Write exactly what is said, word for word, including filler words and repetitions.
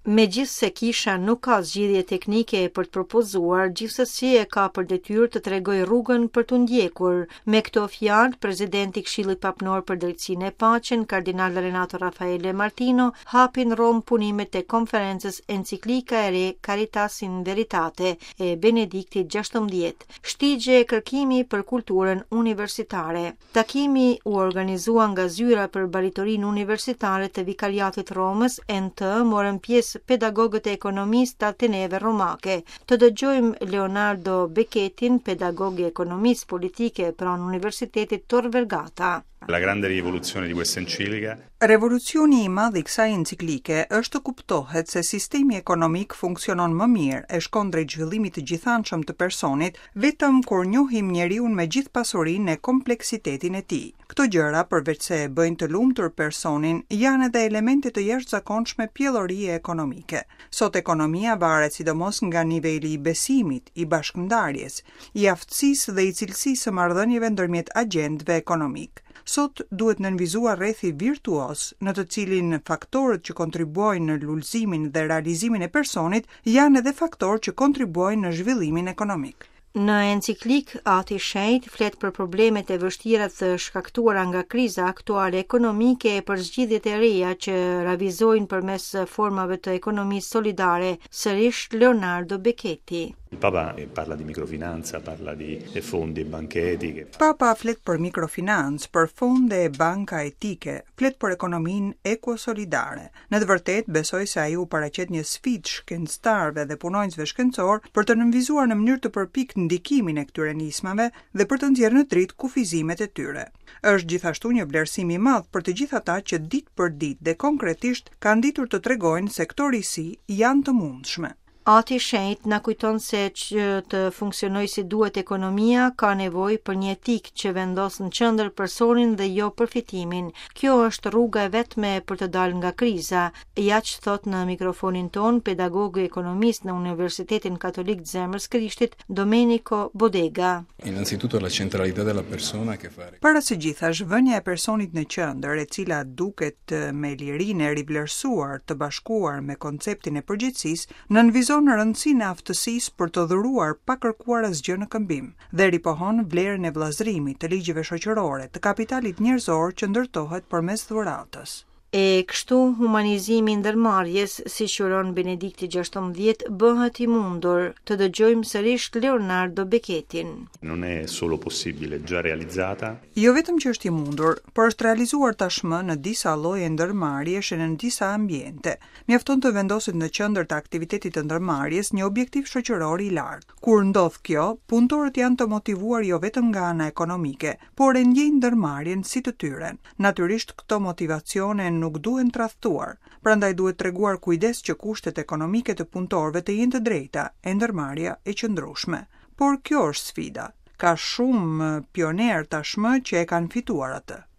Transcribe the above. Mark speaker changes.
Speaker 1: Megjithse kisha nuk ka zgjidhje teknike për të propozuar, gjithsesi e ka për detyrë të tregojë rrugën për të ndjekur. Me këto fjalë, presidenti i Këshillit Papnor për Drejtsinë e Paqen, kardinal Renato Raffaele Martino, hapi në Rom punimet e konferencës Enciklika e re Caritas in Veritate e Benediktit gjashtëmbëdhjetë, shtigje e kërkimi për kulturën universitare. Takimi u organizua nga zyra për baritorinë universitare të Vikariatit Romës, N T, morën pjesë pedagogët e ekonomisë të Ateneve Romake. Të dëgjojmë Leonardo Becchetin, pedagog e ekonomisë politike pranë Universitetit Tor Vergata.
Speaker 2: La grande rivoluzione di questa enciclica.
Speaker 3: Revolucioni i madh i kësaj enciklike është të kuptohet se sistemi ekonomik funksionon më mirë e shkon drejt zhvillimit të gjithanshëm të personit vetëm kur njohim njeriun me gjithë pasurinë e kompleksitetin e tij. Këto gjëra, përveç se e bëjnë të lumtur personin, janë edhe elemente të jashtëzakonshme pjellorie ekonomike. Sot ekonomia varet sidomos nga niveli i besimit, i bashkëndarjes, i aftësisë dhe i cilësisë së marrëdhënieve ndërmjet agjentëve ekonomik. Sot duhet nënvizuar rrethi virtuos në të cilin faktorët që kontribuojnë në lullëzimin dhe realizimin e personit janë edhe faktorë që kontribuojnë në zhvillimin ekonomik.
Speaker 1: Në enciklik, Ati Shenjtë flet për problemet e vështira të shkaktuara nga kriza aktuale ekonomike e për zgjidhjet e reja që ravizojnë përmes formave të ekonomisë solidare, sërish Leonardo Becchetti.
Speaker 2: Il Papa parla di microfinanza, parla di fondi e banche etiche.
Speaker 3: Papa flet për mikrofinancë, për fonde e banka etike, flet për ekonominë ekosolidare. Në të vërtetë besoj se ai u paraqet një sfidë shkencëtarëve dhe punonjësve shkencor për të nënvizuar në mënyrë të përpikë ndikimin e këtyre nismave dhe për të nxjerrë në dritë kufizimet e tyre. Është gjithashtu një vlerësim i madh për të gjithë ata që ditë për ditë dhe konkretisht kanë ditur të tregojnë se këto risi janë të mundshme.
Speaker 1: Ati Shenjtë na kujton se që të funksionojë si duhet ekonomia ka nevojë për një etikë që vendos në qendër personin dhe jo përfitimin. Kjo është rruga e vetme për të dalë nga kriza, ja që thot në mikrofonin ton pedagogu ekonomist në Universitetin Katolik të Zemrës Krishtit, Domenico Bodega.
Speaker 4: Innanzitutto la centralità della persona che fa.
Speaker 3: Para së gjithash, vënia e personit në qendër, e cila duket me lirinë e rivlerësuar të bashkuar me konceptin e përgjegjësisë, nënvizon në rëndësinë e aftësisë për të dhuruar pa kërkuar asgjë në këmbim dhe ripohon vlerën e vllazërimit, të ligjeve shoqërore, të kapitalit njerëzor që ndërtohet përmes dhuratës.
Speaker 1: E kështu humanizimi i ndërmarrjes, si quron Benedikti gjashtëmbëdhjetë, bëhet i mundur. Të dëgjojmë sërish Leonardo Becchettin.
Speaker 2: Non è solo possibile, già realizzata.
Speaker 3: Jo vetëm që është i mundur, por është realizuar tashmë në disa lloje ndërmarrjesh e në disa ambiente. Mjafton të vendoset në qendër të aktivitetit të ndërmarrjes një objektiv shoqëror i lartë. Kur ndodh kjo, punëtorët janë të motivuar jo vetëm nga ana ekonomike, por e ndjejnë ndërmarrjen si të tyren. Natyrisht këto motivacione nuk duhen tradhtuar, prandaj duhet treguar kujdes që kushtet ekonomike të punëtorëve të jenë të drejta, e ndërmarrja e qëndrueshme. Por kjo është sfida. Ka shumë pioner tashmë që e kanë fituar atë.